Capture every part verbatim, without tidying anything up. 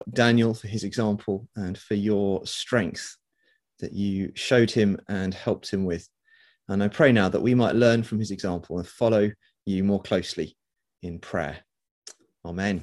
Daniel for his example and for your strength that you showed him and helped him with. And I pray now that we might learn from his example and follow you more closely in prayer. Amen.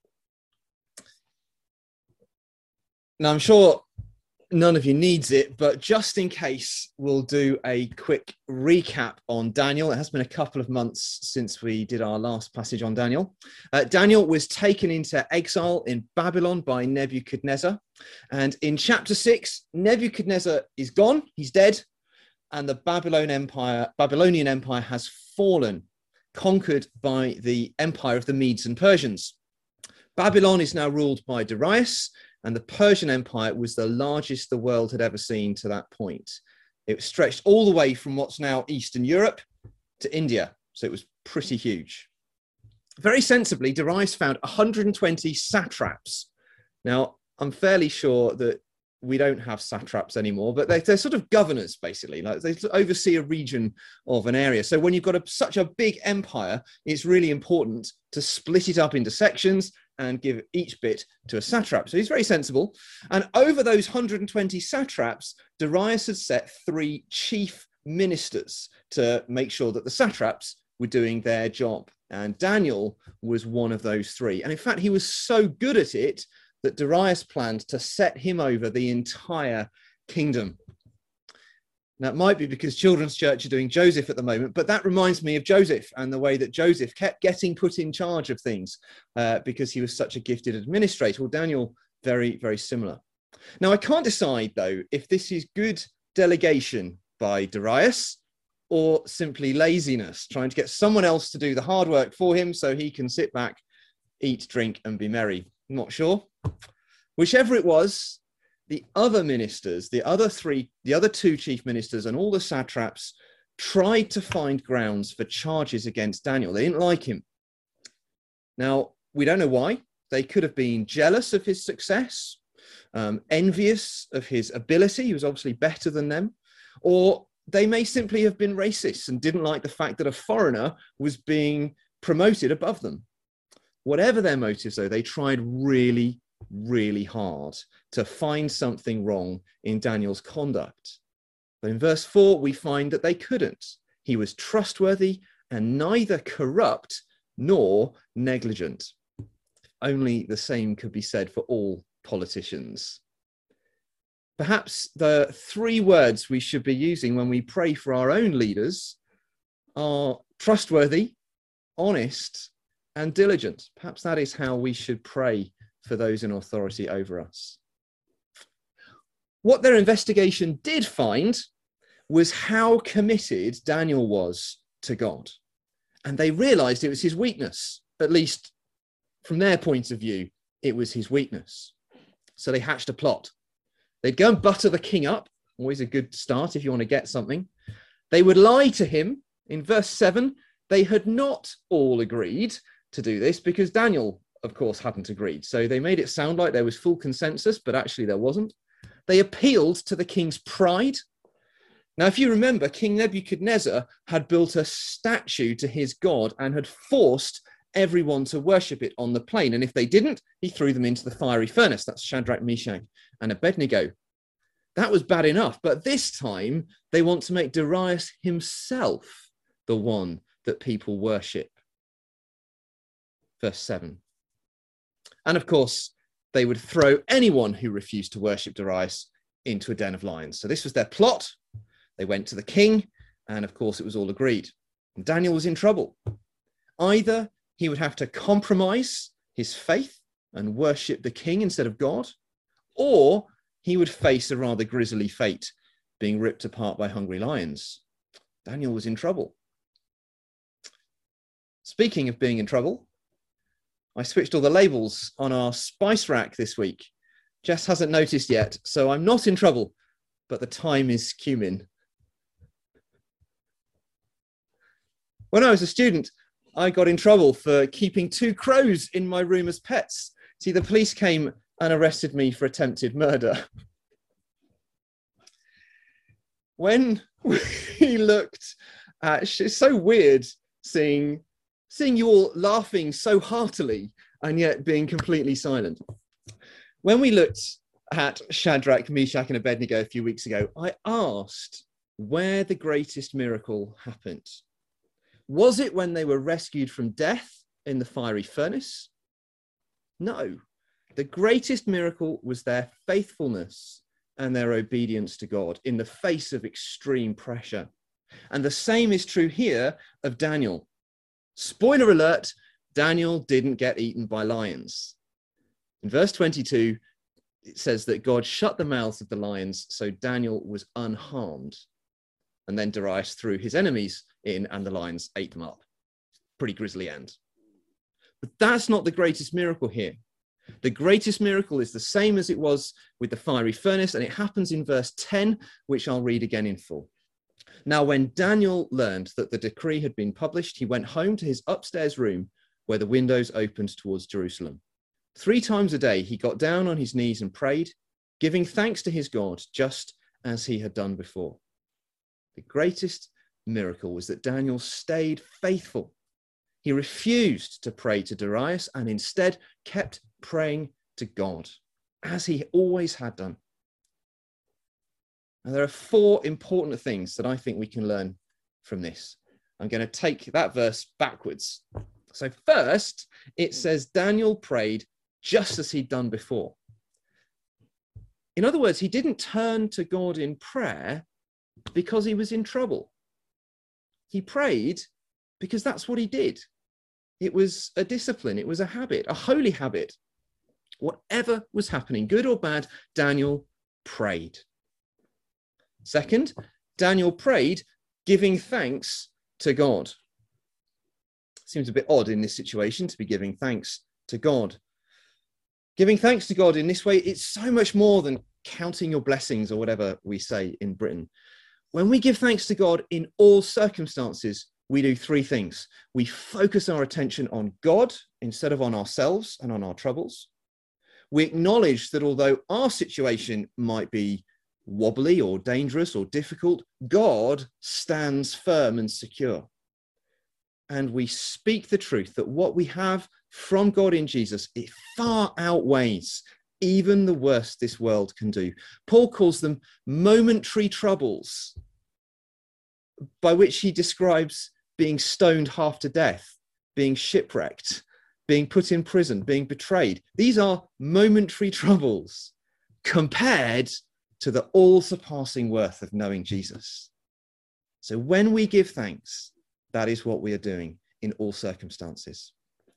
Now, I'm sure none of you needs it, but just in case, we'll do a quick recap on Daniel. It has been a couple of months since we did our last passage on Daniel. Uh, Daniel was taken into exile in Babylon by Nebuchadnezzar. And in chapter six, Nebuchadnezzar is gone, he's dead, and the Babylon Empire, Babylonian Empire has fallen, conquered by the empire of the Medes and Persians. Babylon is now ruled by Darius, and the Persian Empire was the largest the world had ever seen to that point. It stretched all the way from what's now Eastern Europe to India, so it was pretty huge. Very sensibly, Darius found one hundred twenty satraps. Now, I'm fairly sure that we don't have satraps anymore, but they're, they're sort of governors, basically. Like they oversee a region of an area. So when you've got a, such a big empire, it's really important to split it up into sections and give each bit to a satrap. So he's very sensible. And over those one hundred twenty satraps, Darius had set three chief ministers to make sure that the satraps were doing their job. And Daniel was one of those three. And in fact, he was so good at it that Darius planned to set him over the entire kingdom. Now, it might be because Children's Church are doing Joseph at the moment, but that reminds me of Joseph and the way that Joseph kept getting put in charge of things uh, because he was such a gifted administrator. Well, Daniel, very, very similar. Now, I can't decide, though, if this is good delegation by Darius or simply laziness, trying to get someone else to do the hard work for him so he can sit back, eat, drink, and be merry. I'm not sure. Whichever it was, the other ministers, the other three, the other two chief ministers and all the satraps tried to find grounds for charges against Daniel. They didn't like him. Now, we don't know why. They could have been jealous of his success, um, envious of his ability. He was obviously better than them. Or they may simply have been racist and didn't like the fact that a foreigner was being promoted above them. Whatever their motives, though, they tried really, really hard to find something wrong in Daniel's conduct. But in verse four, we find that they couldn't. He was trustworthy and neither corrupt nor negligent. Only the same could be said for all politicians. Perhaps the three words we should be using when we pray for our own leaders are trustworthy, honest, and diligent. Perhaps that is how we should pray for those in authority over us. What their investigation did find was how committed Daniel was to God. And they realized it was his weakness, at least from their point of view, it was his weakness. So they hatched a plot. They'd go and butter the king up, always a good start if you want to get something. They would lie to him. In verse seven, they had not all agreed to do this because Daniel, of course, hadn't agreed. So they made it sound like there was full consensus, but actually there wasn't. They appealed to the king's pride. Now, if you remember, King Nebuchadnezzar had built a statue to his god and had forced everyone to worship it on the plain. And if they didn't, he threw them into the fiery furnace. That's Shadrach, Meshach, and Abednego. That was bad enough. But this time, they want to make Darius himself the one that people worship. Verse seven. And of course, they would throw anyone who refused to worship Darius into a den of lions. So this was their plot. They went to the king, and of course, it was all agreed. And Daniel was in trouble. Either he would have to compromise his faith and worship the king instead of God, or he would face a rather grisly fate, being ripped apart by hungry lions. Daniel was in trouble. Speaking of being in trouble, I switched all the labels on our spice rack this week. Jess hasn't noticed yet, so I'm not in trouble, but the thyme is cumin. When I was a student, I got in trouble for keeping two crows in my room as pets. See, the police came and arrested me for attempted murder. When we looked at, it's so weird seeing seeing you all laughing so heartily and yet being completely silent. When we looked at Shadrach, Meshach, and Abednego a few weeks ago, I asked where the greatest miracle happened. Was it when they were rescued from death in the fiery furnace? No. The greatest miracle was their faithfulness and their obedience to God in the face of extreme pressure. And the same is true here of Daniel. Spoiler alert, Daniel didn't get eaten by lions. In verse twenty-two, it says that God shut the mouths of the lions, so Daniel was unharmed. And then Darius threw his enemies in and the lions ate them up. Pretty grisly end. But that's not the greatest miracle here. The greatest miracle is the same as it was with the fiery furnace, and it happens in verse ten, which I'll read again in full. Now, when Daniel learned that the decree had been published, he went home to his upstairs room where the windows opened towards Jerusalem. Three times a day, he got down on his knees and prayed, giving thanks to his God, just as he had done before. The greatest miracle was that Daniel stayed faithful. He refused to pray to Darius and instead kept praying to God, as he always had done. And there are four important things that I think we can learn from this. I'm going to take that verse backwards. So first, it says Daniel prayed just as he'd done before. In other words, he didn't turn to God in prayer because he was in trouble. He prayed because that's what he did. It was a discipline. It was a habit, a holy habit. Whatever was happening, good or bad, Daniel prayed. Second, Daniel prayed, giving thanks to God. Seems a bit odd in this situation to be giving thanks to God. Giving thanks to God in this way, it's so much more than counting your blessings or whatever we say in Britain. When we give thanks to God in all circumstances, we do three things. We focus our attention on God instead of on ourselves and on our troubles. We acknowledge that although our situation might be wobbly or dangerous or difficult, God stands firm and secure. And we speak the truth that what we have from God in Jesus, it far outweighs even the worst this world can do. Paul calls them momentary troubles, by which he describes being stoned half to death, being shipwrecked, being put in prison, being betrayed. These are momentary troubles compared to the all-surpassing worth of knowing Jesus. So when we give thanks, that is what we are doing in all circumstances.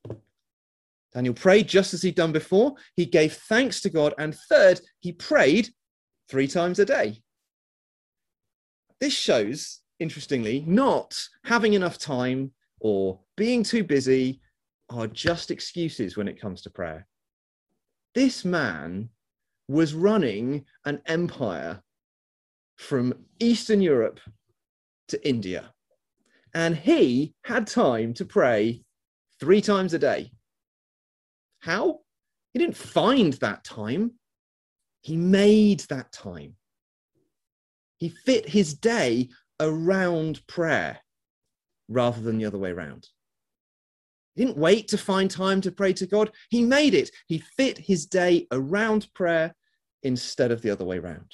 Daniel prayed just as he'd done before. He gave thanks to God. And third, he prayed three times a day. This shows, interestingly, not having enough time or being too busy are just excuses when it comes to prayer. This man was running an empire from Eastern Europe to India, and he had time to pray three times a day. How? He didn't find that time. He made that time. He fit his day around prayer rather than the other way around. He didn't wait to find time to pray to God. He made it. He fit his day around prayer instead of the other way around.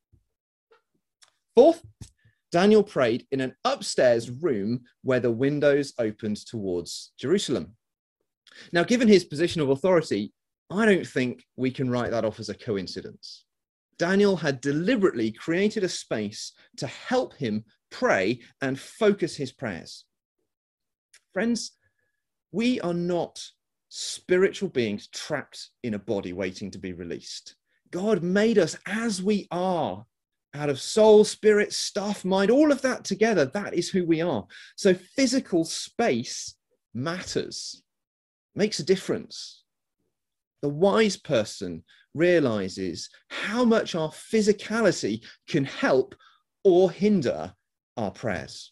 Fourth, Daniel prayed in an upstairs room where the windows opened towards Jerusalem. Now, given his position of authority, I don't think we can write that off as a coincidence. Daniel had deliberately created a space to help him pray and focus his prayers. Friends, we are not spiritual beings trapped in a body waiting to be released. God made us as we are, out of soul, spirit, stuff, mind, all of that together. That is who we are. So physical space matters, makes a difference. The wise person realizes how much our physicality can help or hinder our prayers.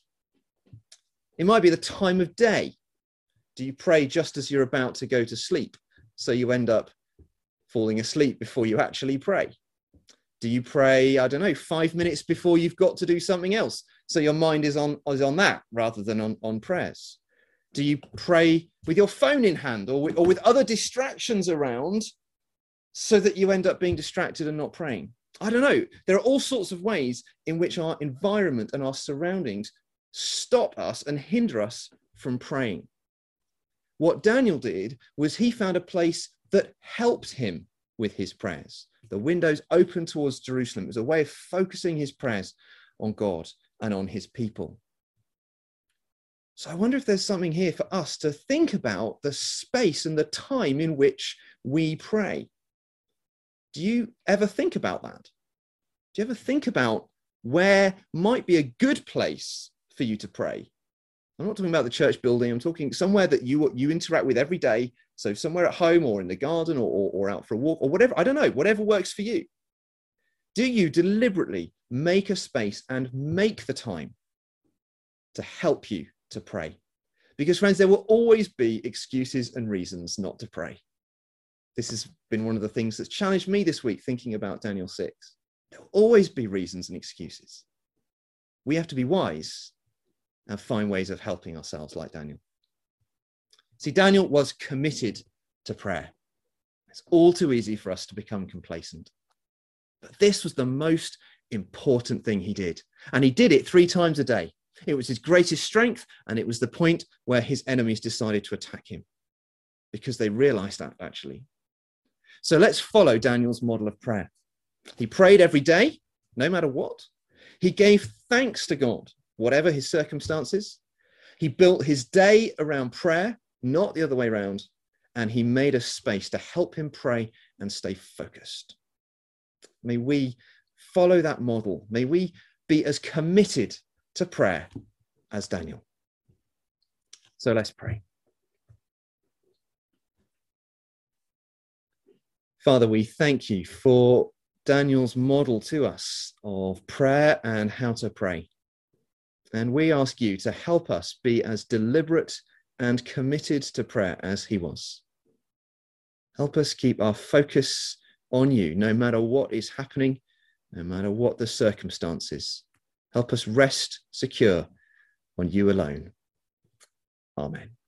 It might be the time of day. Do you pray just as you're about to go to sleep, so you end up falling asleep before you actually pray? Do you pray, I don't know, five minutes before you've got to do something else, so your mind is on, is on that rather than on, on prayers? Do you pray with your phone in hand or with, or with other distractions around so that you end up being distracted and not praying? I don't know. There are all sorts of ways in which our environment and our surroundings stop us and hinder us from praying. What Daniel did was he found a place that helped him with his prayers. The windows open towards Jerusalem. It was a way of focusing his prayers on God and on his people. So I wonder if there's something here for us to think about the space and the time in which we pray. Do you ever think about that? Do you ever think about where might be a good place for you to pray? I'm not talking about the church building. I'm talking somewhere that you, you interact with every day. So somewhere at home or in the garden or, or, or out for a walk or whatever. I don't know, whatever works for you. Do you deliberately make a space and make the time to help you to pray? Because friends, there will always be excuses and reasons not to pray. This has been one of the things that's challenged me this week, thinking about Daniel six. There will always be reasons and excuses. We have to be wise and find ways of helping ourselves like Daniel. See, Daniel was committed to prayer. It's all too easy for us to become complacent. But this was the most important thing he did. And he did it three times a day. It was his greatest strength, and it was the point where his enemies decided to attack him because they realized that, actually. So let's follow Daniel's model of prayer. He prayed every day, no matter what. He gave thanks to God, whatever his circumstances. He built his day around prayer, not the other way around, and he made a space to help him pray and stay focused. May we follow that model. May we be as committed to prayer as Daniel. So let's pray. Father, we thank you for Daniel's model to us of prayer and how to pray. And we ask you to help us be as deliberate and committed to prayer as he was. Help us keep our focus on you, no matter what is happening, no matter what the circumstances. Help us rest secure on you alone. Amen.